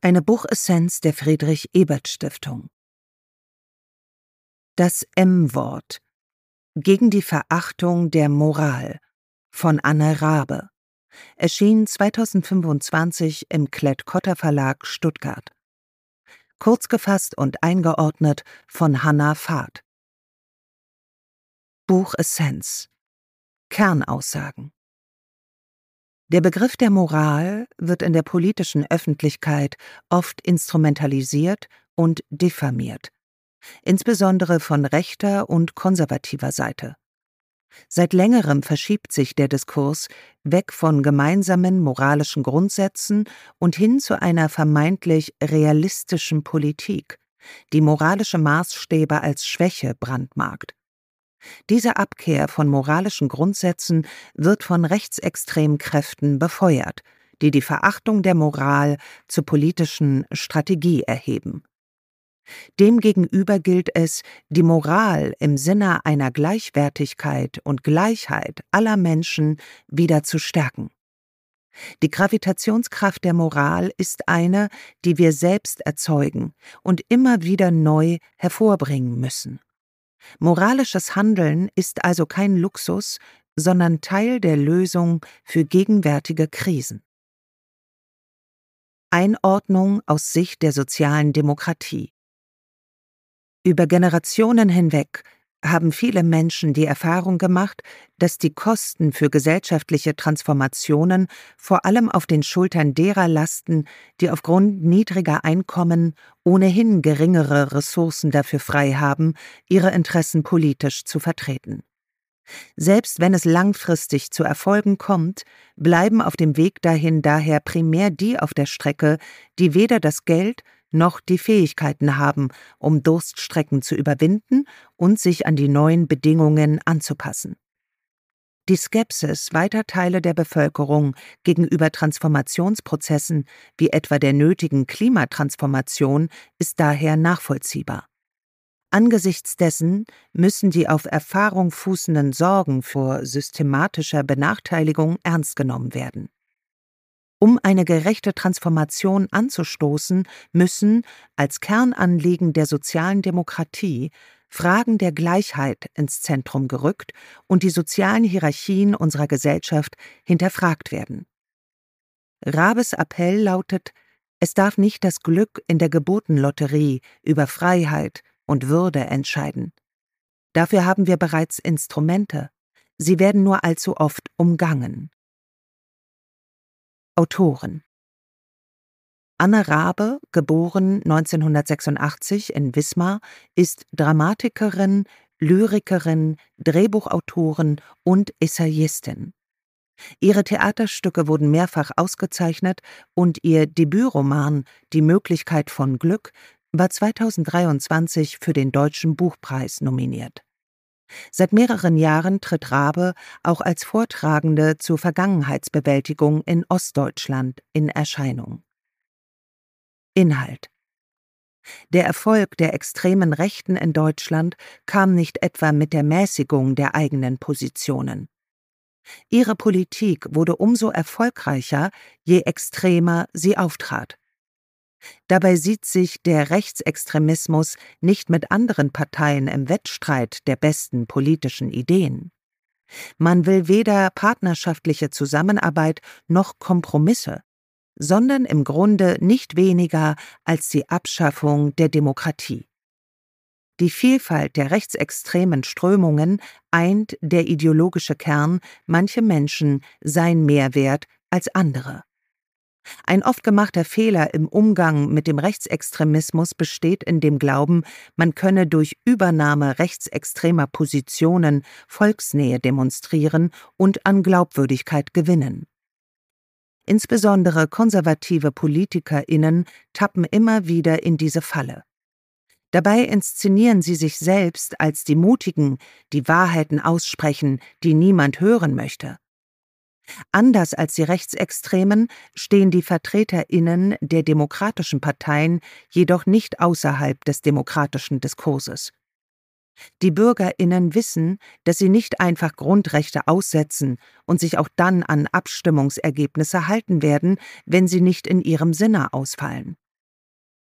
Eine Buchessenz der Friedrich-Ebert-Stiftung. Das M-Wort. Gegen die Verachtung der Moral von Anne Raabe. Erschien 2025 im Klett-Cotta Verlag, Stuttgart. Kurz gefasst und eingeordnet von Hannah Fahd. Buchessenz. Kernaussagen. Der Begriff der Moral wird in der politischen Öffentlichkeit oft instrumentalisiert und diffamiert, insbesondere von rechter und konservativer Seite. Seit längerem verschiebt sich der Diskurs weg von gemeinsamen moralischen Grundsätzen und hin zu einer vermeintlich realistischen Politik, die moralische Maßstäbe als Schwäche brandmarkt. Diese Abkehr von moralischen Grundsätzen wird von rechtsextremen Kräften befeuert, die die Verachtung der Moral zur politischen Strategie erheben. Demgegenüber gilt es, die Moral im Sinne einer Gleichwertigkeit und Gleichheit aller Menschen wieder zu stärken. Die Gravitationskraft der Moral ist eine, die wir selbst erzeugen und immer wieder neu hervorbringen müssen. Moralisches Handeln ist also kein Luxus, sondern Teil der Lösung für gegenwärtige Krisen. Einordnung aus Sicht der sozialen Demokratie. Über Generationen hinweg haben viele Menschen die Erfahrung gemacht, dass die Kosten für gesellschaftliche Transformationen vor allem auf den Schultern derer lasten, die aufgrund niedriger Einkommen ohnehin geringere Ressourcen dafür frei haben, ihre Interessen politisch zu vertreten. Selbst wenn es langfristig zu Erfolgen kommt, bleiben auf dem Weg dahin daher primär die auf der Strecke, die weder das Geld noch die Fähigkeiten haben, um Durststrecken zu überwinden und sich an die neuen Bedingungen anzupassen. Die Skepsis weiter Teile der Bevölkerung gegenüber Transformationsprozessen wie etwa der nötigen Klimatransformation ist daher nachvollziehbar. Angesichts dessen müssen die auf Erfahrung fußenden Sorgen vor systematischer Benachteiligung ernst genommen werden. Um eine gerechte Transformation anzustoßen, müssen, als Kernanliegen der sozialen Demokratie, Fragen der Gleichheit ins Zentrum gerückt und die sozialen Hierarchien unserer Gesellschaft hinterfragt werden. Raabes Appell lautet: Es darf nicht das Glück in der Geburtenlotterie über Freiheit und Würde entscheiden. Dafür haben wir bereits Instrumente. Sie werden nur allzu oft umgangen. Autoren: Anne Raabe, geboren 1986 in Wismar, ist Dramatikerin, Lyrikerin, Drehbuchautorin und Essayistin. Ihre Theaterstücke wurden mehrfach ausgezeichnet und ihr Debütroman »Die Möglichkeit von Glück« war 2023 für den Deutschen Buchpreis nominiert. Seit mehreren Jahren tritt Raabe auch als Vortragende zur Vergangenheitsbewältigung in Ostdeutschland in Erscheinung. Inhalt: Der Erfolg der extremen Rechten in Deutschland kam nicht etwa mit der Mäßigung der eigenen Positionen. Ihre Politik wurde umso erfolgreicher, je extremer sie auftrat. Dabei sieht sich der Rechtsextremismus nicht mit anderen Parteien im Wettstreit der besten politischen Ideen. Man will weder partnerschaftliche Zusammenarbeit noch Kompromisse, sondern im Grunde nicht weniger als die Abschaffung der Demokratie. Die Vielfalt der rechtsextremen Strömungen eint der ideologische Kern, manche Menschen seien mehr wert als andere. Ein oft gemachter Fehler im Umgang mit dem Rechtsextremismus besteht in dem Glauben, man könne durch Übernahme rechtsextremer Positionen Volksnähe demonstrieren und an Glaubwürdigkeit gewinnen. Insbesondere konservative PolitikerInnen tappen immer wieder in diese Falle. Dabei inszenieren sie sich selbst als die Mutigen, die Wahrheiten aussprechen, die niemand hören möchte. Anders als die Rechtsextremen stehen die VertreterInnen der demokratischen Parteien jedoch nicht außerhalb des demokratischen Diskurses. Die BürgerInnen wissen, dass sie nicht einfach Grundrechte aussetzen und sich auch dann an Abstimmungsergebnisse halten werden, wenn sie nicht in ihrem Sinne ausfallen.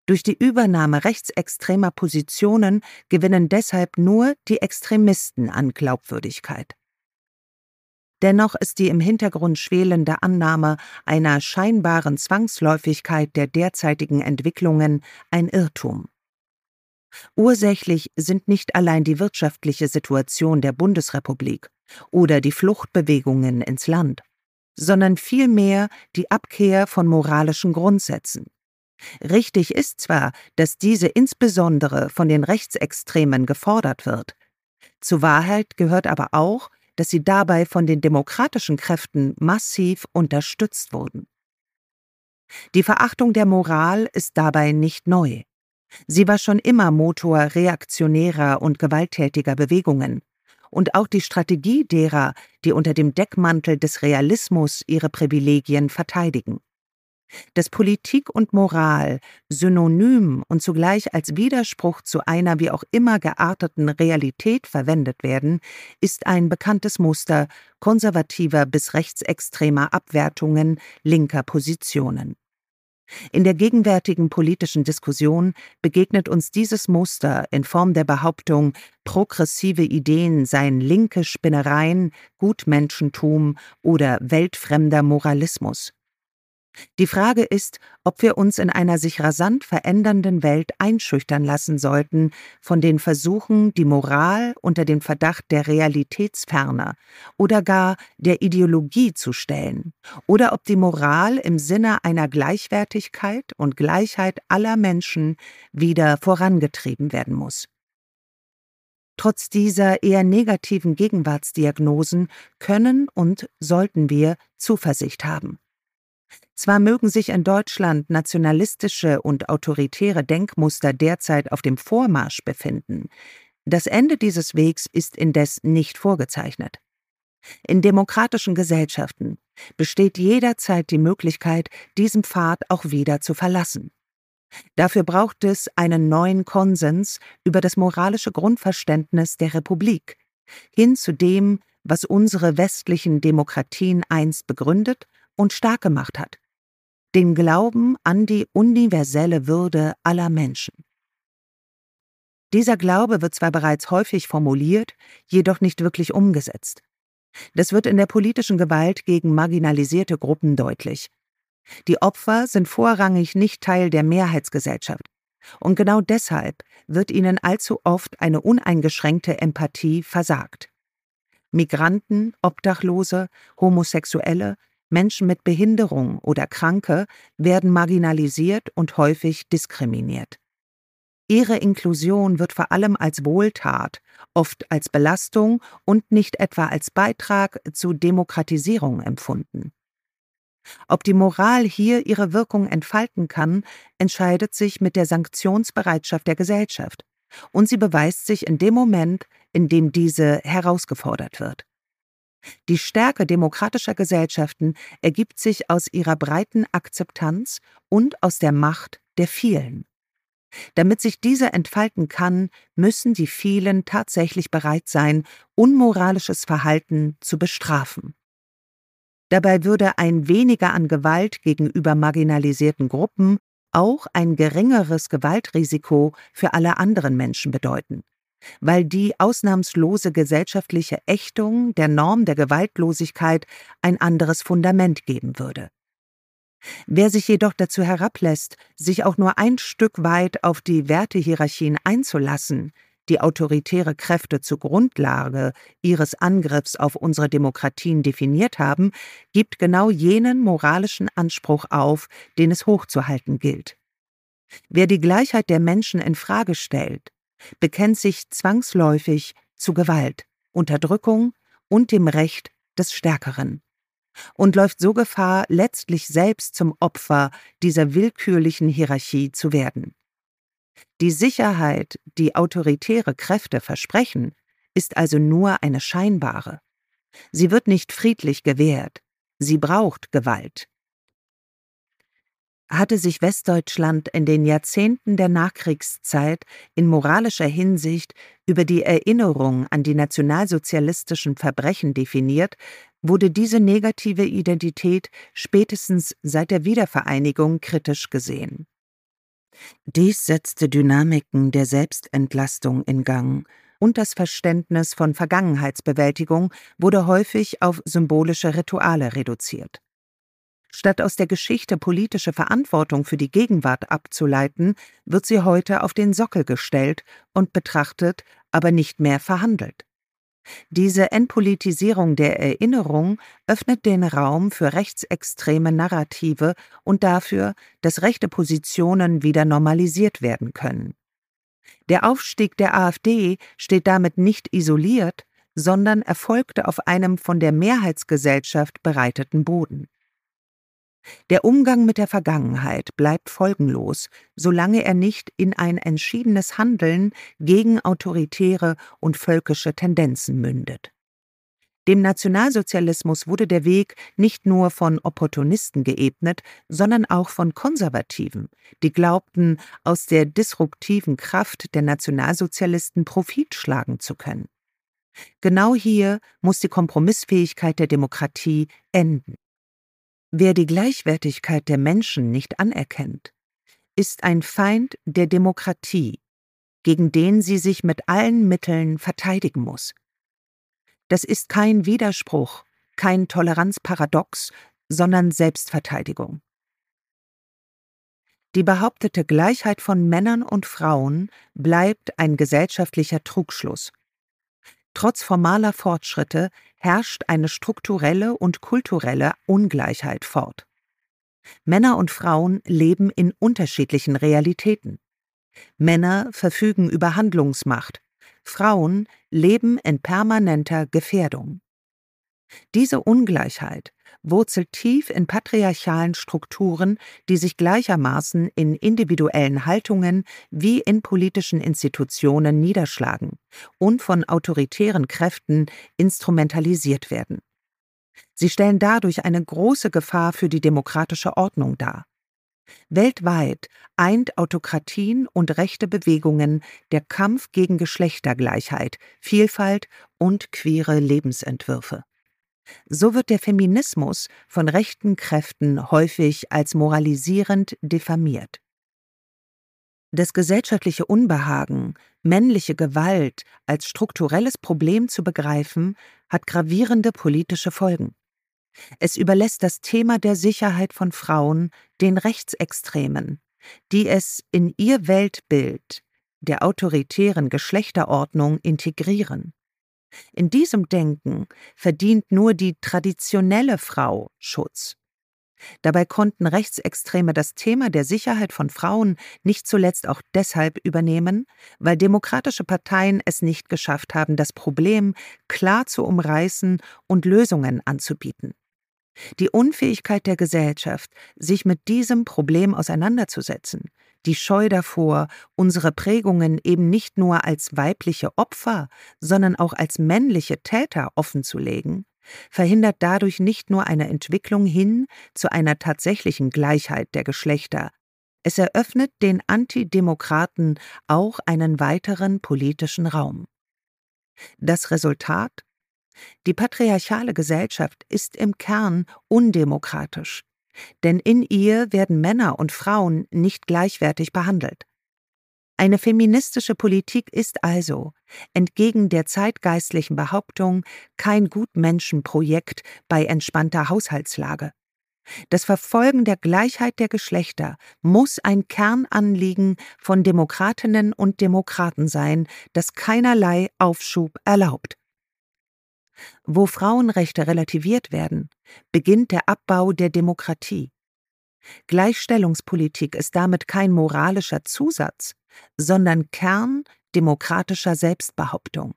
Durch die Übernahme rechtsextremer Positionen gewinnen deshalb nur die Extremisten an Glaubwürdigkeit. Dennoch ist die im Hintergrund schwelende Annahme einer scheinbaren Zwangsläufigkeit der derzeitigen Entwicklungen ein Irrtum. Ursächlich sind nicht allein die wirtschaftliche Situation der Bundesrepublik oder die Fluchtbewegungen ins Land, sondern vielmehr die Abkehr von moralischen Grundsätzen. Richtig ist zwar, dass diese insbesondere von den Rechtsextremen gefordert wird. Zur Wahrheit gehört aber auch, dass sie dabei von den demokratischen Kräften massiv unterstützt wurden. Die Verachtung der Moral ist dabei nicht neu. Sie war schon immer Motor reaktionärer und gewalttätiger Bewegungen. Und auch die Strategie derer, die unter dem Deckmantel des Realismus ihre Privilegien verteidigen. Dass Politik und Moral synonym und zugleich als Widerspruch zu einer wie auch immer gearteten Realität verwendet werden, ist ein bekanntes Muster konservativer bis rechtsextremer Abwertungen linker Positionen. In der gegenwärtigen politischen Diskussion begegnet uns dieses Muster in Form der Behauptung, progressive Ideen seien linke Spinnereien, Gutmenschentum oder weltfremder Moralismus. Die Frage ist, ob wir uns in einer sich rasant verändernden Welt einschüchtern lassen sollten von den Versuchen, die Moral unter den Verdacht der Realitätsferne oder gar der Ideologie zu stellen, oder ob die Moral im Sinne einer Gleichwertigkeit und Gleichheit aller Menschen wieder vorangetrieben werden muss. Trotz dieser eher negativen Gegenwartsdiagnosen können und sollten wir Zuversicht haben. Zwar mögen sich in Deutschland nationalistische und autoritäre Denkmuster derzeit auf dem Vormarsch befinden, das Ende dieses Wegs ist indes nicht vorgezeichnet. In demokratischen Gesellschaften besteht jederzeit die Möglichkeit, diesen Pfad auch wieder zu verlassen. Dafür braucht es einen neuen Konsens über das moralische Grundverständnis der Republik, hin zu dem, was unsere westlichen Demokratien einst begründet und stark gemacht hat: den Glauben an die universelle Würde aller Menschen. Dieser Glaube wird zwar bereits häufig formuliert, jedoch nicht wirklich umgesetzt. Das wird in der politischen Gewalt gegen marginalisierte Gruppen deutlich. Die Opfer sind vorrangig nicht Teil der Mehrheitsgesellschaft. Und genau deshalb wird ihnen allzu oft eine uneingeschränkte Empathie versagt. Migranten, Obdachlose, Homosexuelle, Menschen mit Behinderung oder Kranke werden marginalisiert und häufig diskriminiert. Ihre Inklusion wird vor allem als Wohltat, oft als Belastung und nicht etwa als Beitrag zur Demokratisierung empfunden. Ob die Moral hier ihre Wirkung entfalten kann, entscheidet sich mit der Sanktionsbereitschaft der Gesellschaft, und sie beweist sich in dem Moment, in dem diese herausgefordert wird. Die Stärke demokratischer Gesellschaften ergibt sich aus ihrer breiten Akzeptanz und aus der Macht der Vielen. Damit sich diese entfalten kann, müssen die Vielen tatsächlich bereit sein, unmoralisches Verhalten zu bestrafen. Dabei würde ein Weniger an Gewalt gegenüber marginalisierten Gruppen auch ein geringeres Gewaltrisiko für alle anderen Menschen bedeuten, weil die ausnahmslose gesellschaftliche Ächtung der Norm der Gewaltlosigkeit ein anderes Fundament geben würde. Wer sich jedoch dazu herablässt, sich auch nur ein Stück weit auf die Wertehierarchien einzulassen, die autoritäre Kräfte zur Grundlage ihres Angriffs auf unsere Demokratien definiert haben, gibt genau jenen moralischen Anspruch auf, den es hochzuhalten gilt. Wer die Gleichheit der Menschen in Frage stellt, bekennt sich zwangsläufig zu Gewalt, Unterdrückung und dem Recht des Stärkeren und läuft so Gefahr, letztlich selbst zum Opfer dieser willkürlichen Hierarchie zu werden. Die Sicherheit, die autoritäre Kräfte versprechen, ist also nur eine scheinbare. Sie wird nicht friedlich gewährt. Sie braucht Gewalt. Hatte sich Westdeutschland in den Jahrzehnten der Nachkriegszeit in moralischer Hinsicht über die Erinnerung an die nationalsozialistischen Verbrechen definiert, wurde diese negative Identität spätestens seit der Wiedervereinigung kritisch gesehen. Dies setzte Dynamiken der Selbstentlastung in Gang, und das Verständnis von Vergangenheitsbewältigung wurde häufig auf symbolische Rituale reduziert. Statt aus der Geschichte politische Verantwortung für die Gegenwart abzuleiten, wird sie heute auf den Sockel gestellt und betrachtet, aber nicht mehr verhandelt. Diese Entpolitisierung der Erinnerung öffnet den Raum für rechtsextreme Narrative und dafür, dass rechte Positionen wieder normalisiert werden können. Der Aufstieg der AfD steht damit nicht isoliert, sondern erfolgte auf einem von der Mehrheitsgesellschaft bereiteten Boden. Der Umgang mit der Vergangenheit bleibt folgenlos, solange er nicht in ein entschiedenes Handeln gegen autoritäre und völkische Tendenzen mündet. Dem Nationalsozialismus wurde der Weg nicht nur von Opportunisten geebnet, sondern auch von Konservativen, die glaubten, aus der disruptiven Kraft der Nationalsozialisten Profit schlagen zu können. Genau hier muss die Kompromissfähigkeit der Demokratie enden. Wer die Gleichwertigkeit der Menschen nicht anerkennt, ist ein Feind der Demokratie, gegen den sie sich mit allen Mitteln verteidigen muss. Das ist kein Widerspruch, kein Toleranzparadox, sondern Selbstverteidigung. Die behauptete Gleichheit von Männern und Frauen bleibt ein gesellschaftlicher Trugschluss. Trotz formaler Fortschritte herrscht eine strukturelle und kulturelle Ungleichheit fort. Männer und Frauen leben in unterschiedlichen Realitäten. Männer verfügen über Handlungsmacht, Frauen leben in permanenter Gefährdung. Diese Ungleichheit wurzelt tief in patriarchalen Strukturen, die sich gleichermaßen in individuellen Haltungen wie in politischen Institutionen niederschlagen und von autoritären Kräften instrumentalisiert werden. Sie stellen dadurch eine große Gefahr für die demokratische Ordnung dar. Weltweit eint Autokratien und rechte Bewegungen der Kampf gegen Geschlechtergleichheit, Vielfalt und queere Lebensentwürfe. So wird der Feminismus von rechten Kräften häufig als moralisierend diffamiert. Das gesellschaftliche Unbehagen, männliche Gewalt als strukturelles Problem zu begreifen, hat gravierende politische Folgen. Es überlässt das Thema der Sicherheit von Frauen den Rechtsextremen, die es in ihr Weltbild der autoritären Geschlechterordnung integrieren. In diesem Denken verdient nur die traditionelle Frau Schutz. Dabei konnten Rechtsextreme das Thema der Sicherheit von Frauen nicht zuletzt auch deshalb übernehmen, weil demokratische Parteien es nicht geschafft haben, das Problem klar zu umreißen und Lösungen anzubieten. Die Unfähigkeit der Gesellschaft, sich mit diesem Problem auseinanderzusetzen, die Scheu davor, unsere Prägungen eben nicht nur als weibliche Opfer, sondern auch als männliche Täter offenzulegen, verhindert dadurch nicht nur eine Entwicklung hin zu einer tatsächlichen Gleichheit der Geschlechter, es eröffnet den Antidemokraten auch einen weiteren politischen Raum. Das Resultat? Die patriarchale Gesellschaft ist im Kern undemokratisch, denn in ihr werden Männer und Frauen nicht gleichwertig behandelt. Eine feministische Politik ist also, entgegen der zeitgeistlichen Behauptung, kein Gutmenschenprojekt bei entspannter Haushaltslage. Das Verfolgen der Gleichheit der Geschlechter muss ein Kernanliegen von Demokratinnen und Demokraten sein, das keinerlei Aufschub erlaubt. Wo Frauenrechte relativiert werden, beginnt der Abbau der Demokratie. Gleichstellungspolitik ist damit kein moralischer Zusatz, sondern Kern demokratischer Selbstbehauptung.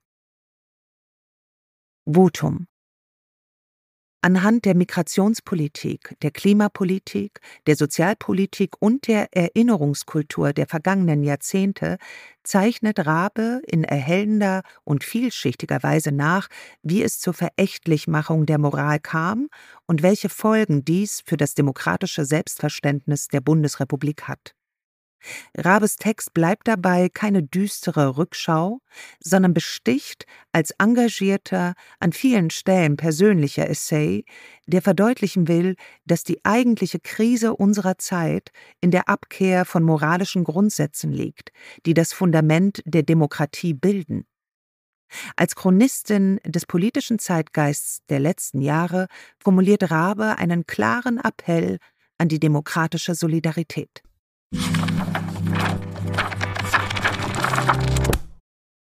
Votum. Anhand der Migrationspolitik, der Klimapolitik, der Sozialpolitik und der Erinnerungskultur der vergangenen Jahrzehnte zeichnet Raabe in erhellender und vielschichtiger Weise nach, wie es zur Verächtlichmachung der Moral kam und welche Folgen dies für das demokratische Selbstverständnis der Bundesrepublik hat. Rabes Text bleibt dabei keine düstere Rückschau, sondern besticht als engagierter, an vielen Stellen persönlicher Essay, der verdeutlichen will, dass die eigentliche Krise unserer Zeit in der Abkehr von moralischen Grundsätzen liegt, die das Fundament der Demokratie bilden. Als Chronistin des politischen Zeitgeists der letzten Jahre formuliert Rabe einen klaren Appell an die demokratische Solidarität.